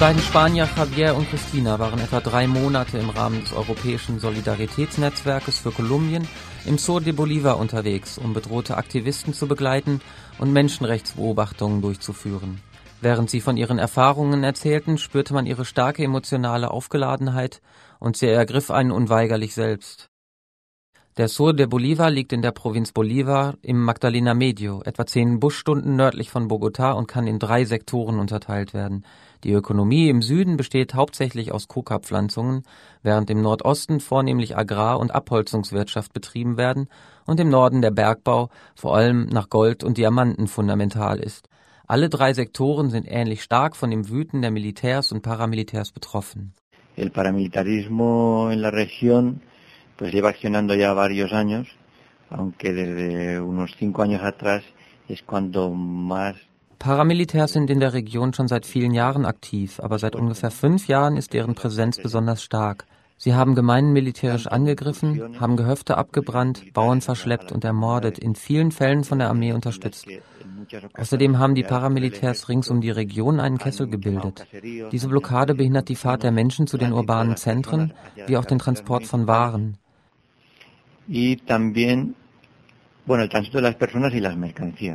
beiden Spanier Javier und Cristina waren etwa 3 Monate im Rahmen des Europäischen Solidaritätsnetzwerkes für Kolumbien im Sur de Bolívar unterwegs, um bedrohte Aktivisten zu begleiten und Menschenrechtsbeobachtungen durchzuführen. Während sie von ihren Erfahrungen erzählten, spürte man ihre starke emotionale Aufgeladenheit und sie ergriff einen unweigerlich selbst. Der Sur de Bolívar liegt in der Provinz Bolívar im Magdalena Medio, etwa 10 Busstunden nördlich von Bogotá und kann in 3 Sektoren unterteilt werden. Die Ökonomie im Süden besteht hauptsächlich aus Coca-Pflanzungen, während im Nordosten vornehmlich Agrar- und Abholzungswirtschaft betrieben werden und im Norden der Bergbau, vor allem nach Gold und Diamanten, fundamental ist. Alle 3 Sektoren sind ähnlich stark von dem Wüten der Militärs und Paramilitärs betroffen. El paramilitarismo en la región pues lleva accionando ya varios años, aunque desde unos 5 años atrás es cuando más. Paramilitärs sind in der Region schon seit vielen Jahren aktiv, aber seit ungefähr 5 Jahren ist deren Präsenz besonders stark. Sie haben Gemeinden militärisch angegriffen, haben Gehöfte abgebrannt, Bauern verschleppt und ermordet, in vielen Fällen von der Armee unterstützt. Außerdem haben die Paramilitärs rings um die Region einen Kessel gebildet. Diese Blockade behindert die Fahrt der Menschen zu den urbanen Zentren, wie auch den Transport von Waren. Y también, el tránsito de las personas y las mercancías.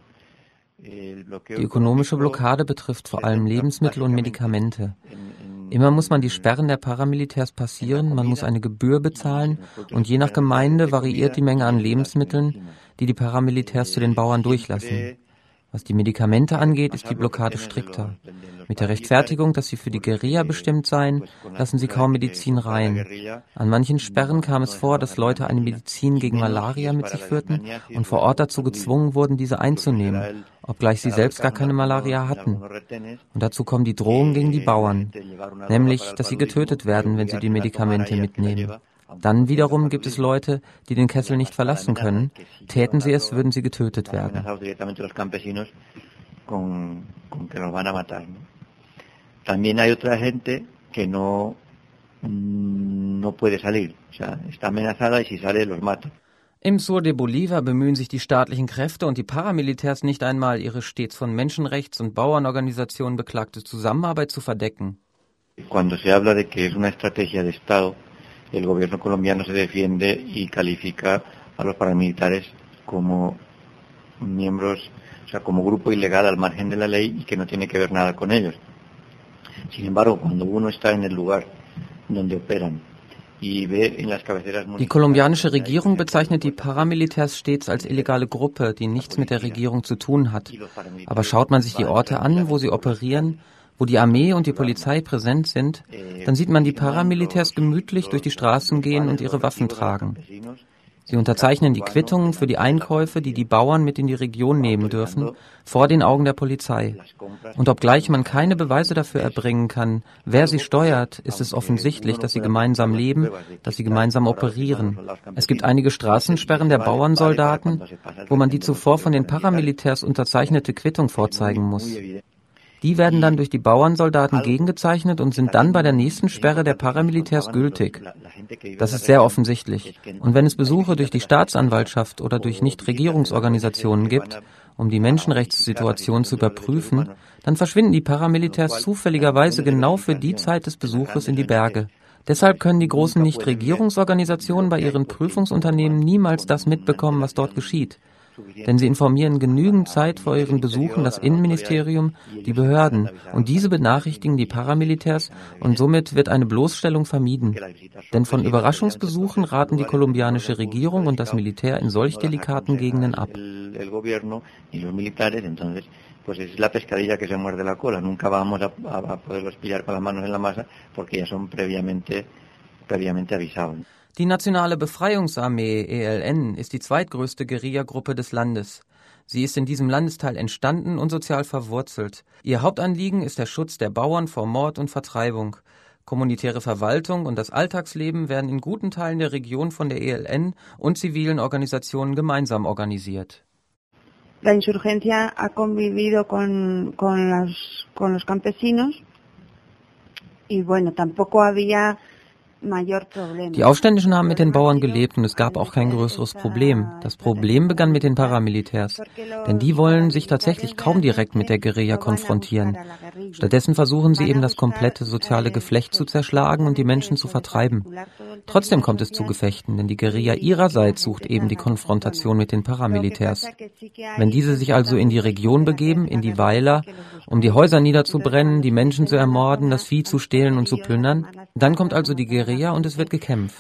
Die ökonomische Blockade betrifft vor allem Lebensmittel und Medikamente. Immer muss man die Sperren der Paramilitärs passieren, man muss eine Gebühr bezahlen und je nach Gemeinde variiert die Menge an Lebensmitteln, die die Paramilitärs zu den Bauern durchlassen. Was die Medikamente angeht, ist die Blockade strikter. Mit der Rechtfertigung, dass sie für die Guerilla bestimmt seien, lassen sie kaum Medizin rein. An manchen Sperren kam es vor, dass Leute eine Medizin gegen Malaria mit sich führten und vor Ort dazu gezwungen wurden, diese einzunehmen, obgleich sie selbst gar keine Malaria hatten. Und dazu kommen die Drohungen gegen die Bauern, nämlich, dass sie getötet werden, wenn sie die Medikamente mitnehmen. Dann wiederum gibt es Leute, die den Kessel nicht verlassen können. Täten sie es, würden sie getötet werden. También hay otra gente que no puede salir, o sea, está amenazada y si sale los mata. Im Sur de Bolívar bemühen sich die staatlichen Kräfte und die Paramilitärs nicht einmal, ihre stets von Menschenrechts- und Bauernorganisationen beklagte Zusammenarbeit zu verdecken. Cuando se habla de que es una estrategia de Estado, el gobierno colombiano se defiende y califica a los paramilitares como miembros, o sea, como grupo ilegal al margen de la ley y que no tiene que ver nada con ellos. Sin embargo, cuando uno está en el lugar donde operan y ve en las cabeceras municipales. Die kolumbianische Regierung bezeichnet die Paramilitärs stets als illegale Gruppe, die nichts mit der Regierung zu tun hat. Aber schaut man sich die Orte an, wo sie operieren, wo die Armee und die Polizei präsent sind, dann sieht man die Paramilitärs gemütlich durch die Straßen gehen und ihre Waffen tragen. Sie unterzeichnen die Quittungen für die Einkäufe, die die Bauern mit in die Region nehmen dürfen, vor den Augen der Polizei. Und obgleich man keine Beweise dafür erbringen kann, wer sie steuert, ist es offensichtlich, dass sie gemeinsam leben, dass sie gemeinsam operieren. Es gibt einige Straßensperren der Bauernsoldaten, wo man die zuvor von den Paramilitärs unterzeichnete Quittung vorzeigen muss. Die werden dann durch die Bauernsoldaten gegengezeichnet und sind dann bei der nächsten Sperre der Paramilitärs gültig. Das ist sehr offensichtlich. Und wenn es Besuche durch die Staatsanwaltschaft oder durch Nichtregierungsorganisationen gibt, um die Menschenrechtssituation zu überprüfen, dann verschwinden die Paramilitärs zufälligerweise genau für die Zeit des Besuches in die Berge. Deshalb können die großen Nichtregierungsorganisationen bei ihren Prüfungsunternehmen niemals das mitbekommen, was dort geschieht. Denn sie informieren genügend Zeit vor ihren Besuchen das Innenministerium, die Behörden und diese benachrichtigen die Paramilitärs und somit wird eine Bloßstellung vermieden. Denn von Überraschungsbesuchen raten die kolumbianische Regierung und das Militär in solch delikaten Gegenden ab. Pues es la pescadilla que se muerde la cola. Nunca vamos a poderlos pillar con las manos en la masa porque ya son previamente avisados. Die Nationale Befreiungsarmee ELN ist die zweitgrößte Guerillagruppe des Landes. Sie ist in diesem Landesteil entstanden und sozial verwurzelt. Ihr Hauptanliegen ist der Schutz der Bauern vor Mord und Vertreibung. Kommunitäre Verwaltung und das Alltagsleben werden in guten Teilen der Region von der ELN und zivilen Organisationen gemeinsam organisiert. La insurgencia ha convivido con los campesinos y bueno, tampoco había Die Aufständischen haben mit den Bauern gelebt und es gab auch kein größeres Problem. Das Problem begann mit den Paramilitärs, denn die wollen sich tatsächlich kaum direkt mit der Guerilla konfrontieren. Stattdessen versuchen sie eben das komplette soziale Geflecht zu zerschlagen und die Menschen zu vertreiben. Trotzdem kommt es zu Gefechten, denn die Guerilla ihrerseits sucht eben die Konfrontation mit den Paramilitärs. Wenn diese sich also in die Region begeben, in die Weiler, um die Häuser niederzubrennen, die Menschen zu ermorden, das Vieh zu stehlen und zu plündern, dann kommt also die Guerilla und es wird gekämpft.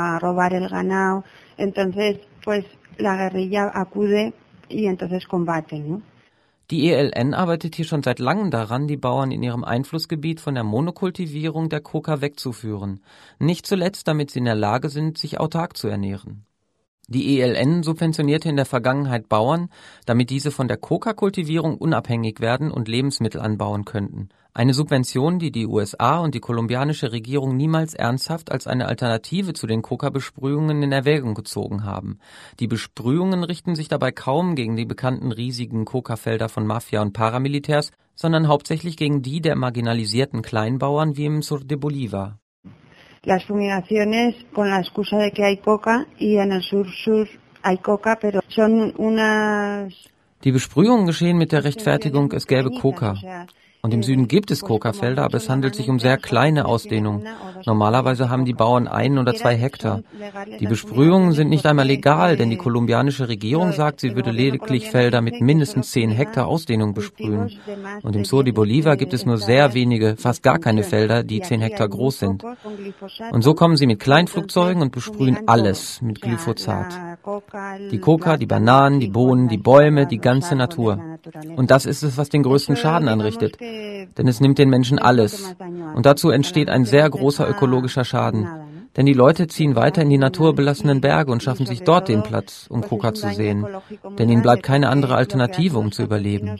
Die ELN arbeitet hier schon seit langem daran, die Bauern in ihrem Einflussgebiet von der Monokultivierung der Coca wegzuführen. Nicht zuletzt, damit sie in der Lage sind, sich autark zu ernähren. Die ELN subventionierte in der Vergangenheit Bauern, damit diese von der Coca-Kultivierung unabhängig werden und Lebensmittel anbauen könnten. Eine Subvention, die die USA und die kolumbianische Regierung niemals ernsthaft als eine Alternative zu den Coca-Besprühungen in Erwägung gezogen haben. Die Besprühungen richten sich dabei kaum gegen die bekannten riesigen Coca-Felder von Mafia und Paramilitärs, sondern hauptsächlich gegen die der marginalisierten Kleinbauern wie im Sur de Bolívar. Las fumigaciones con la excusa de que hay coca y en el sur hay coca, pero son unas... Die Besprühungen geschehen mit der Rechtfertigung, es gäbe Coca. Und im Süden gibt es Coca-Felder, aber es handelt sich um sehr kleine Ausdehnungen. Normalerweise haben die Bauern 1 oder 2 Hektar. Die Besprühungen sind nicht einmal legal, denn die kolumbianische Regierung sagt, sie würde lediglich Felder mit mindestens 10 Hektar Ausdehnung besprühen. Und im Sur de Bolívar gibt es nur sehr wenige, fast gar keine Felder, die 10 Hektar groß sind. Und so kommen sie mit Kleinflugzeugen und besprühen alles mit Glyphosat. Die Coca, die Bananen, die Bohnen, die Bäume, die ganze Natur. Und das ist es, was den größten Schaden anrichtet. Denn es nimmt den Menschen alles. Und dazu entsteht ein sehr großer ökologischer Schaden. Denn die Leute ziehen weiter in die naturbelassenen Berge und schaffen sich dort den Platz, um Coca zu sehen. Denn ihnen bleibt keine andere Alternative, um zu überleben.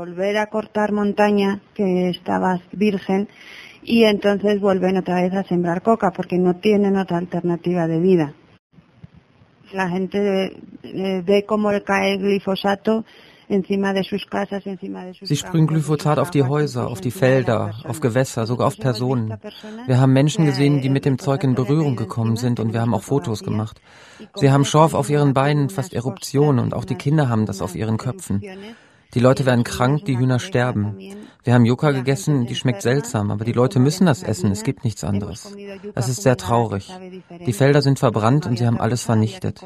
Y entonces vuelven otra vez a sembrar coca porque no tienen otra alternativa de vida. La gente ve cómo cae el glifosato encima de sus casas, encima de sus... Sie sprühen Glyphosat auf die Häuser, auf die Felder, auf Gewässer, sogar auf Personen. Wir haben Menschen gesehen, die mit dem Zeug in Berührung gekommen sind und wir haben auch Fotos gemacht. Sie haben Schorf auf ihren Beinen, fast Eruptionen und auch die Kinder haben das auf ihren Köpfen. Die Leute werden krank, die Hühner sterben. Wir haben Yucca gegessen, die schmeckt seltsam, aber die Leute müssen das essen, es gibt nichts anderes. Es ist sehr traurig. Die Felder sind verbrannt und sie haben alles vernichtet.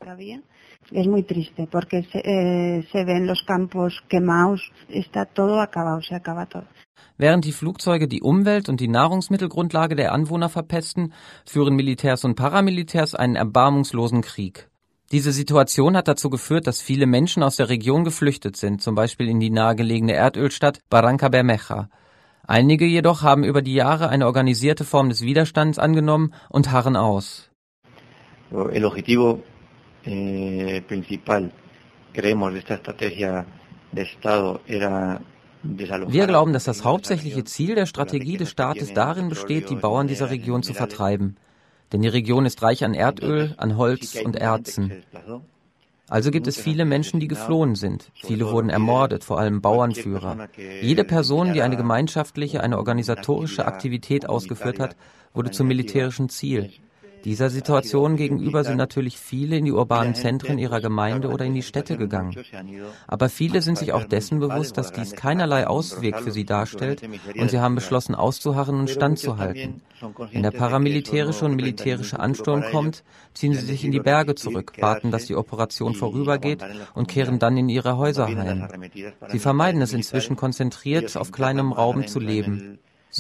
Es muy triste porque se ven los campos quemados, está todo acabado, se acaba todo. Während die Flugzeuge die Umwelt und die Nahrungsmittelgrundlage der Anwohner verpesten, führen Militärs und Paramilitärs einen erbarmungslosen Krieg. Diese Situation hat dazu geführt, dass viele Menschen aus der Region geflüchtet sind, zum Beispiel in die nahegelegene Erdölstadt Barranca Bermeja. Einige jedoch haben über die Jahre eine organisierte Form des Widerstands angenommen und harren aus. El objetivo principal, creemos, de esta estrategia de Estado era... Wir glauben, dass das hauptsächliche Ziel der Strategie des Staates darin besteht, die Bauern dieser Region zu vertreiben. Denn die Region ist reich an Erdöl, an Holz und Erzen. Also gibt es viele Menschen, die geflohen sind. Viele wurden ermordet, vor allem Bauernführer. Jede Person, die eine gemeinschaftliche, eine organisatorische Aktivität ausgeführt hat, wurde zum militärischen Ziel. Dieser Situation gegenüber sind natürlich viele in die urbanen Zentren ihrer Gemeinde oder in die Städte gegangen. Aber viele sind sich auch dessen bewusst, dass dies keinerlei Ausweg für sie darstellt und sie haben beschlossen, auszuharren und standzuhalten. Wenn der paramilitärische und militärische Ansturm kommt, ziehen sie sich in die Berge zurück, warten, dass die Operation vorübergeht und kehren dann in ihre Häuser heim. Sie vermeiden es inzwischen konzentriert auf kleinem Raum zu leben.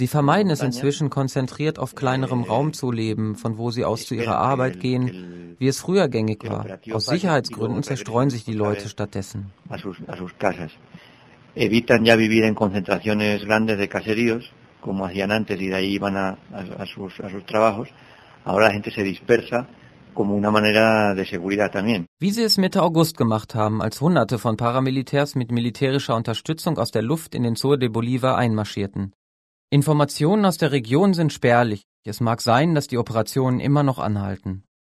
Von wo sie aus zu ihrer Arbeit gehen, wie es früher gängig war. Aus Sicherheitsgründen zerstreuen sich die Leute stattdessen. Evitan ya vivir en concentraciones grandes de caseríos, como hacían antes, y de ahí iban a sus trabajos. Ahora la gente se dispersa como una manera de seguridad también. Wie sie es Mitte August gemacht haben, als Hunderte von Paramilitärs mit militärischer Unterstützung aus der Luft in den Sur de Bolívar einmarschierten. Informationen aus der Region sind spärlich. Es mag sein, dass die Operationen immer noch anhalten.